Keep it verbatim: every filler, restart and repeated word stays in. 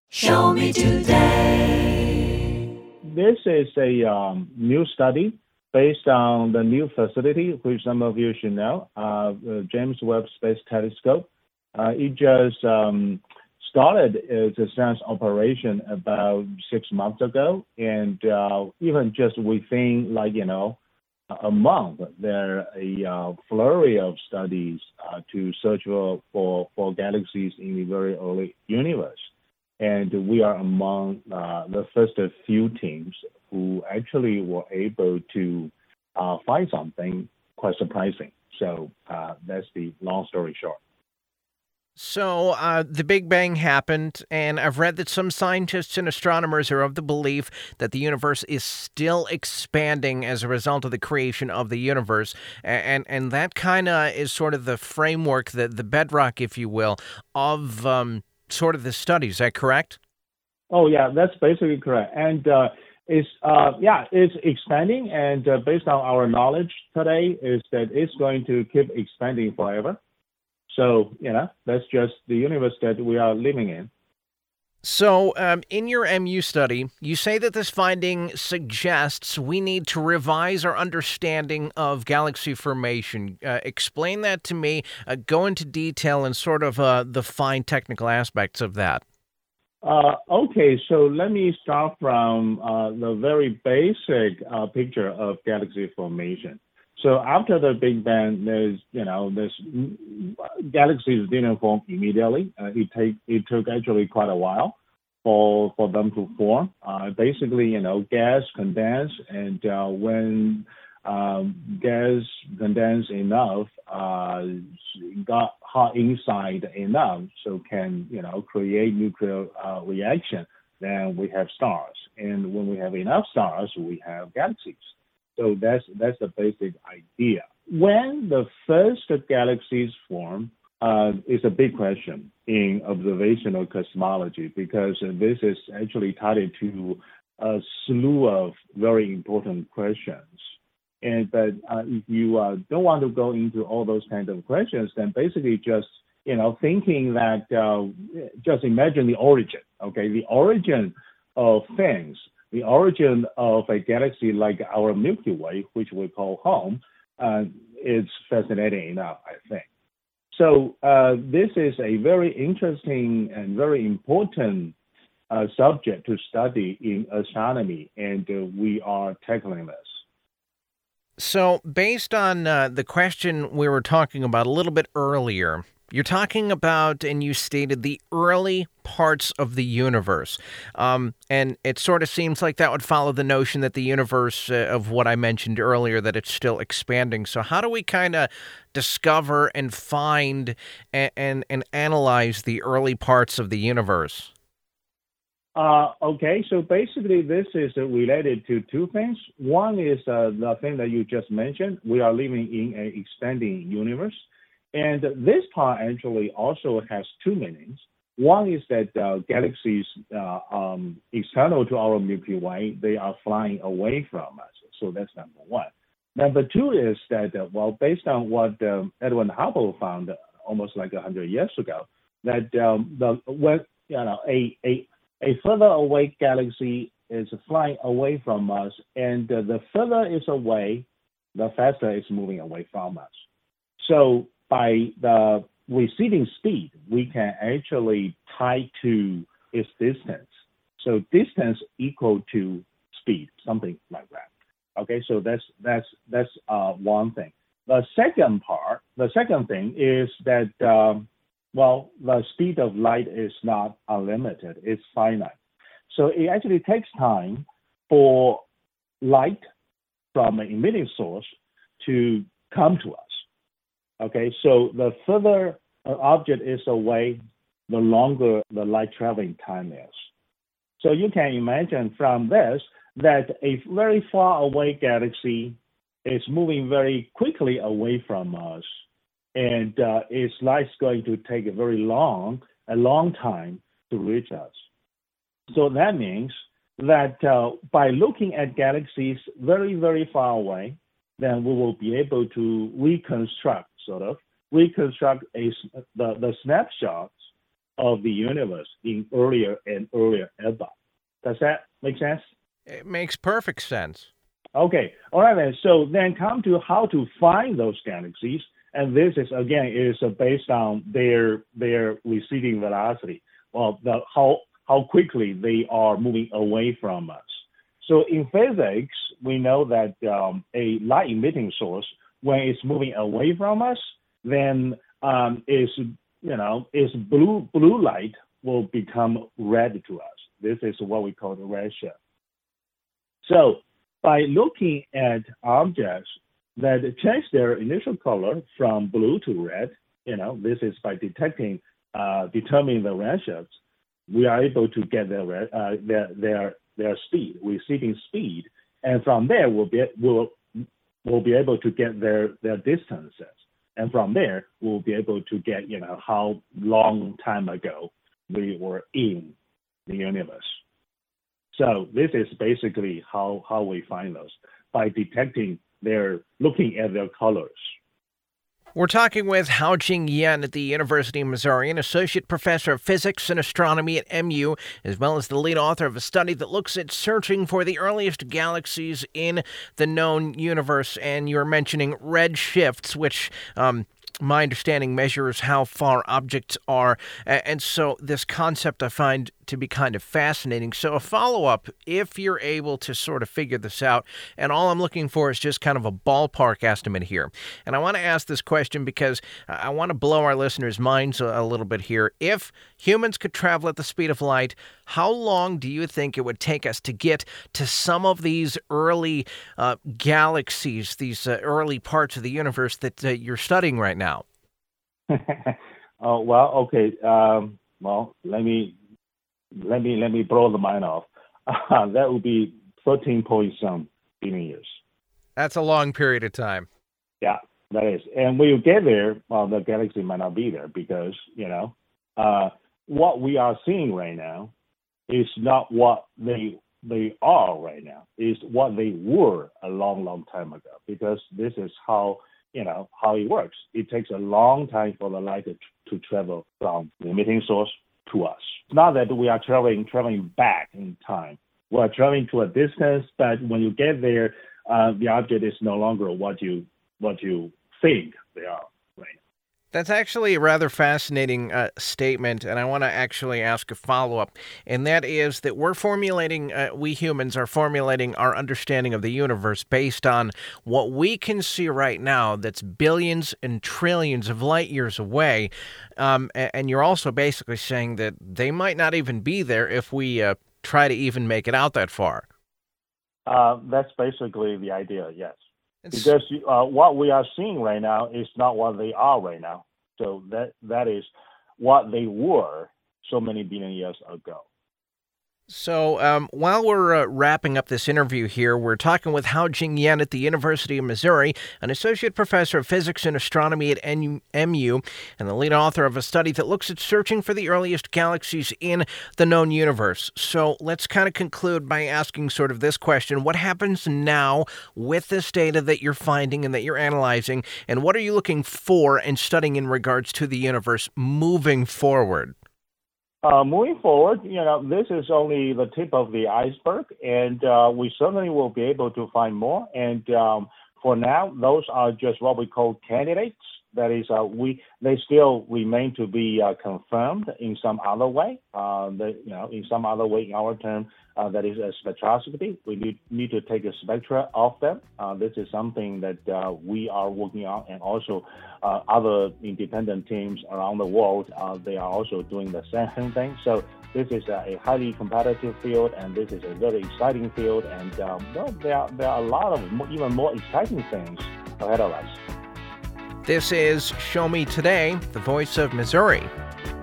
Show me today. This is a um, new study based on the new facility, which some of you should know, uh, the James Webb Space Telescope. Uh, it just um, started its science operation about six months ago, and uh, even just within, like, you know, a month, there are a uh, flurry of studies uh, to search for, for, for galaxies in the very early universe. And we are among uh, the first few teams who actually were able to uh, find something quite surprising. So uh, that's the long story short. So, uh, the Big Bang happened, and I've read that some scientists and astronomers are of the belief that the universe is still expanding as a result of the creation of the universe. A- And, and that kind of is sort of the framework, the, the bedrock, if you will, of um, sort of the study. Is that correct? Oh yeah, that's basically correct. And uh, it's uh, yeah, it's expanding, and uh, based on our knowledge today, is that it's going to keep expanding forever. So you know, that's just the universe that we are living in. So, um, in your M U study, you say that this finding suggests we need to revise our understanding of galaxy formation. Uh, explain that to me. Uh, go into detail and sort of uh, the fine technical aspects of that. Uh, okay, so let me start from uh, the very basic uh, picture of galaxy formation. So after the Big Bang, there's you know this galaxies didn't form immediately. Uh, it take it took actually quite a while for for them to form. Uh, basically, you know, gas condense, and uh, when um, gas condense enough, uh, got hot inside enough, so can you know create nuclear uh, reaction. Then we have stars, and when we have enough stars, we have galaxies. So that's that's the basic idea. When the first galaxies form uh, is a big question in observational cosmology because this is actually tied to a slew of very important questions. And but uh, if you uh, don't want to go into all those kind of questions, then basically just you know thinking that uh, just imagine the origin. Okay, the origin of things, the origin of a galaxy like our Milky Way, which we call home, uh, is fascinating enough, I think. So uh, this is a very interesting and very important uh, subject to study in astronomy, and uh, we are tackling this. So, based on uh, the question we were talking about a little bit earlier, you're talking about, and you stated the early parts of the universe. Um, and it sort of seems like that would follow the notion that the universe, uh, of what I mentioned earlier, that it's still expanding. So, how do we kind of discover and find and, and, and analyze the early parts of the universe? Uh, okay, so basically this is uh, related to two things. One is uh, the thing that you just mentioned. We are living in an expanding universe. And this part actually also has two meanings. One is that uh, galaxies uh, um, external to our Milky Way, they are flying away from us. So that's number one. Number two is that, uh, well, based on what um, Edwin Hubble found almost like one hundred years ago, that um, the when you know a, a a further away galaxy is flying away from us, and uh, the further it's away, the faster it's moving away from us. So by the receding speed, we can actually tie to its distance. So distance equal to speed, something like that. Okay, so that's that's that's uh, one thing. The second part, the second thing is that um, well, the speed of light is not unlimited; it's finite. So it actually takes time for light from an emitting source to come to us. Okay, so the further an object is away, the longer the light traveling time is. So you can imagine from this that a very far away galaxy is moving very quickly away from us, and uh, its light's going to take a very long, a long time to reach us. So that means that uh, by looking at galaxies very, very far away, then we will be able to reconstruct, sort of, reconstruct a, the, the snapshots of the universe in earlier and earlier epochs. Does that make sense? It makes perfect sense. Okay, all right then. So then come to how to find those galaxies, and this is again is based on their their receding velocity, well, the how how quickly they are moving away from us. So in physics, we know that um, a light emitting source, when it's moving away from us, then um, is you know is blue blue light will become red to us. This is what we call the redshift. So by looking at objects that change their initial color from blue to red, you know, this is by detecting, uh, determining the redshifts, we are able to get their uh, their their their speed, receding speed, and from there we'll be we'll we'll be able to get their their distances, and from there we'll be able to get you know how long time ago we were in the universe. So this is basically how, how we find those, by detecting their, looking at their colors. We're talking with Haojing Yan at the University of Missouri, an associate professor of physics and astronomy at M U, as well as the lead author of a study that looks at searching for the earliest galaxies in the known universe. And you're mentioning red shifts, which um, my understanding measures how far objects are. And so this concept I find to be kind of fascinating. So a follow-up, if you're able to sort of figure this out, and all I'm looking for is just kind of a ballpark estimate here. And I want to ask this question because I want to blow our listeners' minds a, a little bit here. If humans could travel at the speed of light, how long do you think it would take us to get to some of these early uh, galaxies, these uh, early parts of the universe that uh, you're studying right now? Oh, well, okay. Um, well, let me let me let me blow the mind off. Uh, that would be thirteen point some billion years. That's a long period of time. Yeah, that is. And when you get there, well, the galaxy might not be there because you know uh, what we are seeing right now is not what they they are right now. Is what they were a long, long time ago. Because this is how you know how it works. It takes a long time for the light to, to travel from the emitting source to us. It's not that we are traveling traveling back in time. We are traveling to a distance, but when you get there, uh, the object is no longer what you what you think they are. Right. That's actually a rather fascinating uh, statement, and I want to actually ask a follow-up, and that is that we're formulating, uh, we humans are formulating our understanding of the universe based on what we can see right now that's billions and trillions of light years away, um, and you're also basically saying that they might not even be there if we uh, try to even make it out that far. Uh, that's basically the idea, yes. It's... Because uh, what we are seeing right now is not what they are right now. So that that is what they were so many billion years ago. So um, while we're uh, wrapping up this interview here, we're talking with Haojing Yan at the University of Missouri, an associate professor of physics and astronomy at M U, and the lead author of a study that looks at searching for the earliest galaxies in the known universe. So let's kind of conclude by asking sort of this question. What happens now with this data that you're finding and that you're analyzing, and what are you looking for and studying in regards to the universe moving forward? Uh, moving forward, you know, this is only the tip of the iceberg, and uh, we certainly will be able to find more. And um, for now, those are just what we call candidates. That is, uh, we they still remain to be uh, confirmed in some other way. Uh, the, you know, in some other way, in our term, uh, that is a spectroscopy. We need need to take a spectra of them. Uh, this is something that uh, we are working on, and also uh, other independent teams around the world. Uh, they are also doing the same thing. So this is a, a highly competitive field, and this is a very exciting field. And um, well, there are, there are a lot of more, even more exciting things ahead of us. This is Show Me Today, the voice of Missouri.